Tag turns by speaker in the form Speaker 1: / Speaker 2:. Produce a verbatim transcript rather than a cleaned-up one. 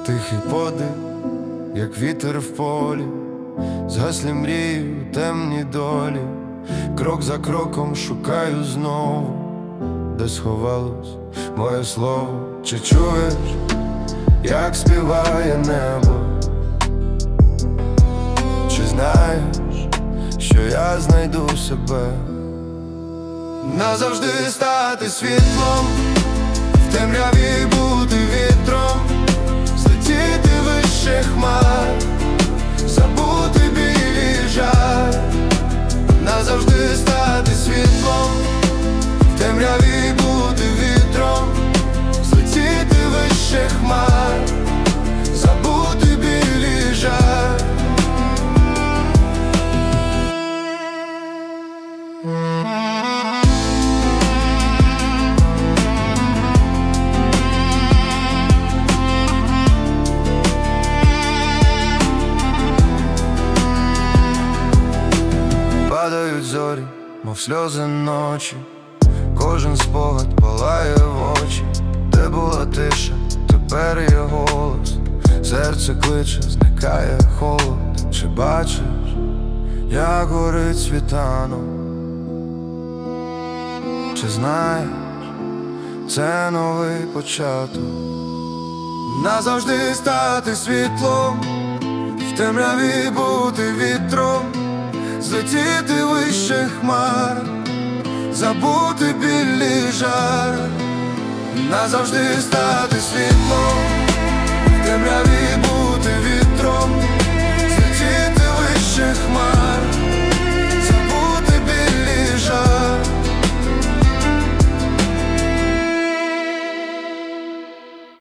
Speaker 1: тихий подих, як вітер в полі, згаслі мрії у темній долі. Крок за кроком шукаю знову, де сховалось моє слово. Чи чуєш, як співає небо? Чи знаєш, що я знайду себе? Назавжди стати світлом, в темряві бути вітром, злетіти вище хмар, забути біль і жаль. Назавжди стати світлом, в темряві бути вітром, злетіти вище хмар, забути біль і жаль. Падають зорі, мов сльози ночі, кожен спогад палає в очі. Де була тиша, тепер є голос, серце кличе, зникає холод. Чи бачиш, як горить світанок? Чи знаєш, це новий початок? Назавжди стати світлом, в темряві бути вітром, злетіти вище хмар, забути біль і жар. Назавжди стати світлом, в темряві бути